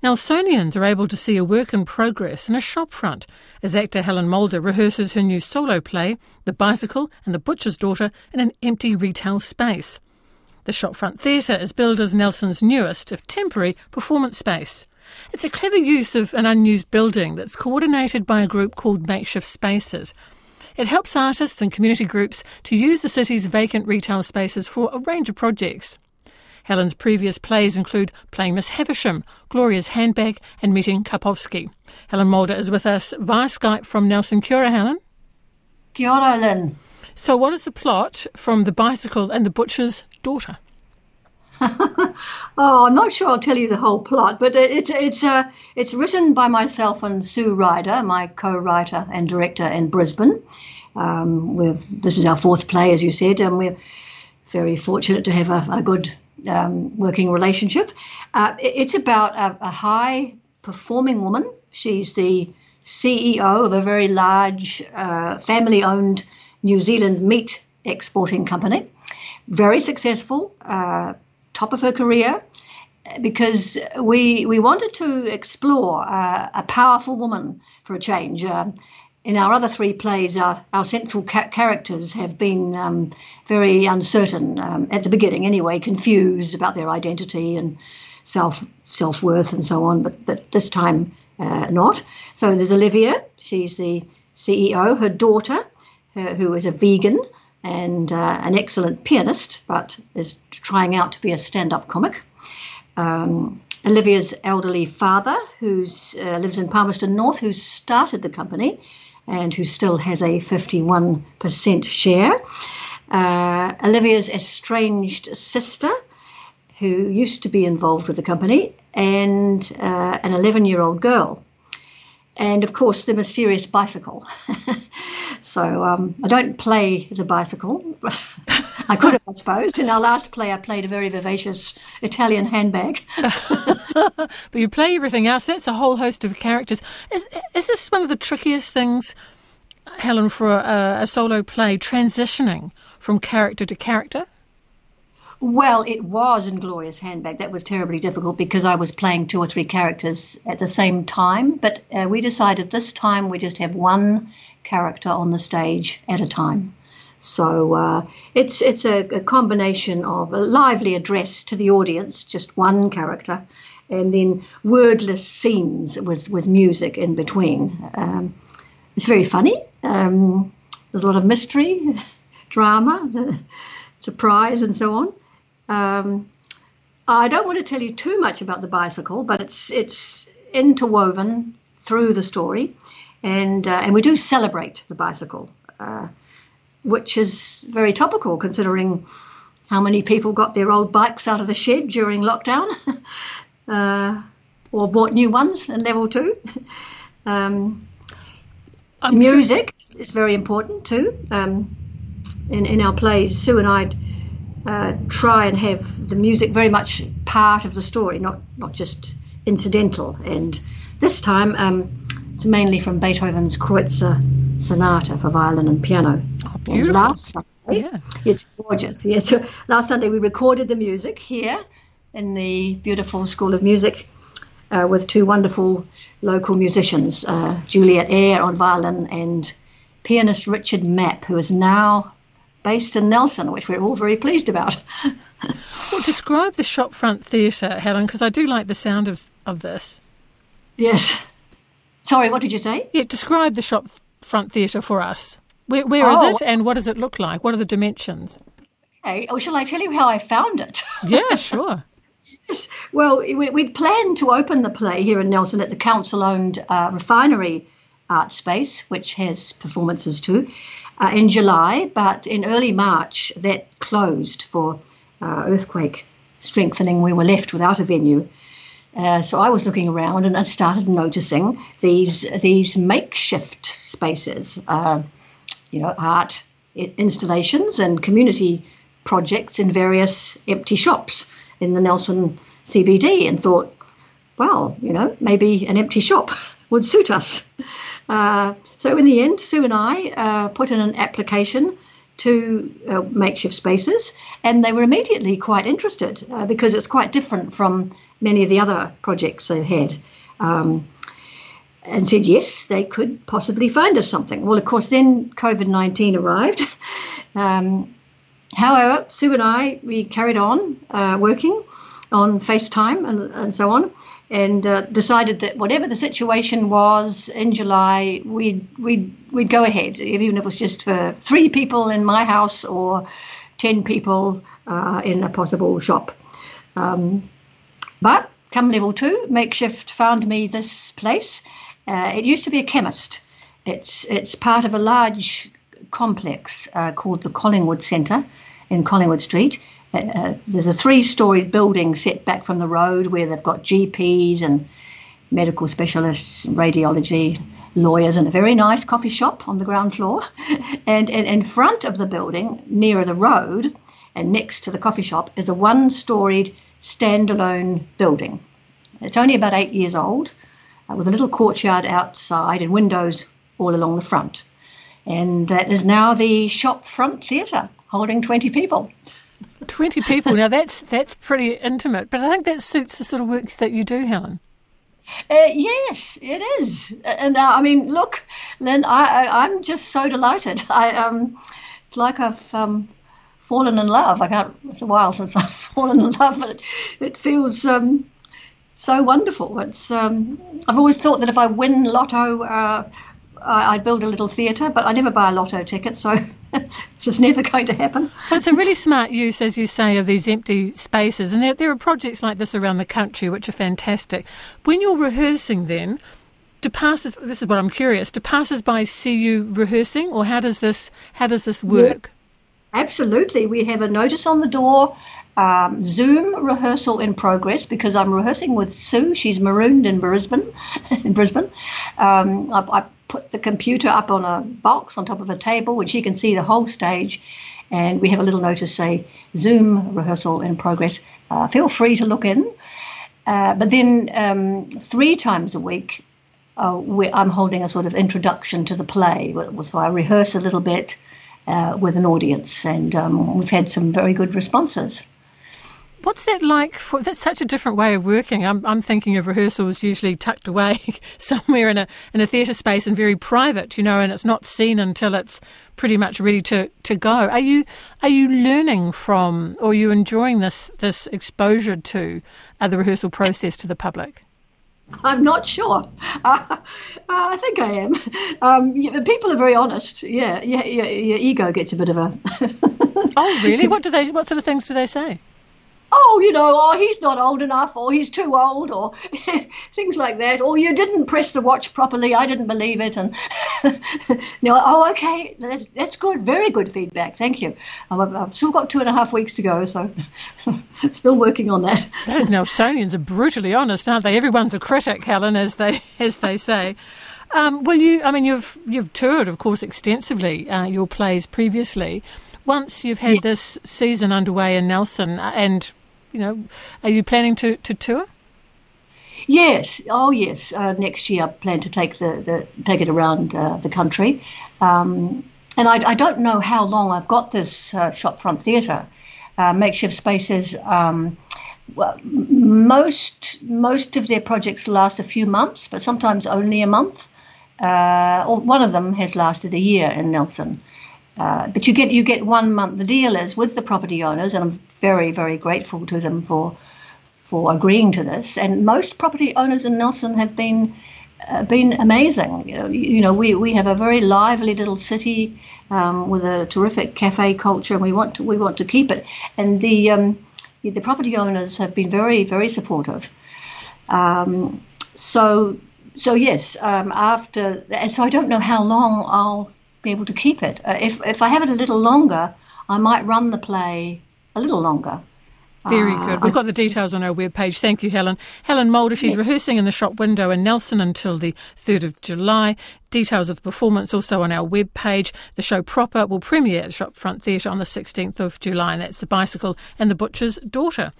Nelsonians are able to see a work in progress in a shopfront as actor Helen Mulder rehearses her new solo play, The Bicycle and the Butcher's Daughter, in an empty retail space. The Shopfront Theatre is billed as Nelson's newest, if temporary, performance space. It's a clever use of an unused building that's coordinated by a group called Makeshift Spaces. It helps artists and community groups to use the city's vacant retail spaces for a range of projects. Helen's previous plays include Playing Miss Havisham, Gloria's Handbag and Meeting Karpovsky. Helen Mulder is with us via Skype from Nelson. Kia ora, Helen. Kia ora, Lynn. So what is the plot from The Bicycle and the Butcher's Daughter? I'm not sure I'll tell you the whole plot, but it's written by myself and Sue Ryder, my co-writer and director in Brisbane. This is our fourth play, as you said, and we're very fortunate to have a good working relationship. It's about a high-performing woman. She's the CEO of a very large family-owned New Zealand meat exporting company. Very successful, top of her career, because we wanted to explore a powerful woman for a change. In our other three plays, our central characters have been very uncertain at the beginning anyway, confused about their identity and self-worth and so on, but this time not. So there's Olivia, she's the CEO, her daughter, who is a vegan and an excellent pianist, but is trying out to be a stand-up comic. Olivia's elderly father, who lives in Palmerston North, who started the company and who still has a 51% share. Olivia's estranged sister, who used to be involved with the company, and an 11-year-old girl. And, of course, the mysterious bicycle. So I don't play the bicycle. I could have, I suppose. In our last play, I played a very vivacious Italian handbag. But you play everything else. That's a whole host of characters. Is this one of the trickiest things, Helen, for a solo play, transitioning from character to character? Well, it was in Gloria's Handbag. That was terribly difficult because I was playing two or three characters at the same time. But we decided this time we just have one character on the stage at a time. So it's a combination of a lively address to the audience, just one character, and then wordless scenes with music in between. It's very funny. There's a lot of mystery, drama, surprise, and so on. I don't want to tell you too much about the bicycle, but it's interwoven through the story, and we do celebrate the bicycle, which is very topical considering how many people got their old bikes out of the shed during lockdown, or bought new ones in level 2. Music is very important too. In our plays, Sue and I try and have the music very much part of the story, not just incidental. And this time it's mainly from Beethoven's Kreutzer Sonata for violin and piano. Oh, beautiful. Last Sunday, it's gorgeous. Yeah, so last Sunday we recorded the music here in the beautiful School of Music with two wonderful local musicians, Juliet Eyre on violin and pianist Richard Mapp, who is now based in Nelson, which we're all very pleased about. Well, describe the Shopfront Theatre, Helen, because I do like the sound of this. Yes. Sorry, what did you say? Yeah, describe the Shopfront Theatre for us. Where is it and what does it look like? What are the dimensions? Okay. Oh, shall I tell you how I found it? Yeah, sure. Yes. Well, we'd planned to open the play here in Nelson at the council-owned Refinery Art Space, which has performances too, in July, but in early March that closed for earthquake strengthening. We were left without a venue. So I was looking around and I started noticing these makeshift spaces, art installations and community projects in various empty shops in the Nelson CBD, and thought, well, maybe an empty shop would suit us. So in the end, Sue and I put in an application two makeshift spaces, and they were immediately quite interested because it's quite different from many of the other projects they had, and said yes, they could possibly find us something. Well, of course, then COVID-19 arrived. However, Sue and I, we carried on working on FaceTime and so on, and decided that whatever the situation was in July, we'd go ahead, even if it was just for 3 people in my house or 10 people in a possible shop. But come level 2, Makeshift found me this place. It used to be a chemist. It's part of a large complex called the Collingwood Centre in Collingwood Street. There's a 3-storied building set back from the road where they've got GPs and medical specialists, radiology, lawyers, and a very nice coffee shop on the ground floor. And in front of the building, nearer the road and next to the coffee shop, is a 1-storied standalone building. It's only about 8 years old, with a little courtyard outside and windows all along the front. And that is now the shop front theatre, holding 20 people. 20 people. Now, that's pretty intimate, but I think that suits the sort of work that you do, Helen. Yes, it is. And I mean, look, Lynn, I'm just so delighted. It's like I've fallen in love. It's a while since I've fallen in love, but it feels so wonderful. I've always thought that if I win lotto, I'd build a little theatre, but I never buy a lotto ticket, so it's just never going to happen. Well, it's a really smart use, as you say, of these empty spaces, and there are projects like this around the country which are fantastic. When you're rehearsing then, this is what I'm curious, do passers-by see you rehearsing, or how does this work? Yeah, absolutely. We have a notice on the door, Zoom rehearsal in progress, because I'm rehearsing with Sue. She's marooned in Brisbane. I put the computer up on a box on top of a table and she can see the whole stage, and we have a little notice say Zoom rehearsal in progress. Feel free to look in. But then 3 times a week I'm holding a sort of introduction to the play, so I rehearse a little bit with an audience, and we've had some very good responses. What's that like? That's such a different way of working. I'm thinking of rehearsals usually tucked away somewhere in a theatre space and very private, and it's not seen until it's pretty much ready to go. Are you learning from, or are you enjoying this exposure to the rehearsal process to the public? I'm not sure. I think I am. People are very honest. Yeah. Your ego gets a bit of a. Oh, really? What sort of things do they say? He's not old enough, or he's too old, or things like that, or you didn't press the watch properly, I didn't believe it, and okay, that's good, very good feedback, thank you. I've still got 2.5 weeks to go, so still working on that. Those Nelsonians are brutally honest, aren't they? Everyone's a critic, Helen, as they say. You've toured, of course, extensively your plays previously. Once you've had this season underway in Nelson, and are you planning to tour? Yes. Oh, yes. Next year, I plan to take it around the country, and I don't know how long I've got this shopfront theatre. Makeshift spaces. Most of their projects last a few months, but sometimes only a month. Or one of them has lasted a year in Nelson. But you get 1 month. The deal is with the property owners, and I'm very, very grateful to them for agreeing to this. And most property owners in Nelson have been amazing. We have a very lively little city with a terrific cafe culture, and we want to keep it. And the property owners have been very, very supportive. So yes. After, and so I don't know how long I'll be able to keep it. If I have it a little longer, I might run the play a little longer. Very good. We've got the details on our webpage. Thank you, Helen. Helen Mulder, she's rehearsing in the shop window in Nelson until the 3rd of July. Details of the performance also on our webpage. The show proper will premiere at the Shopfront Theatre on the 16th of July, and that's The Bicycle and the Butcher's Daughter.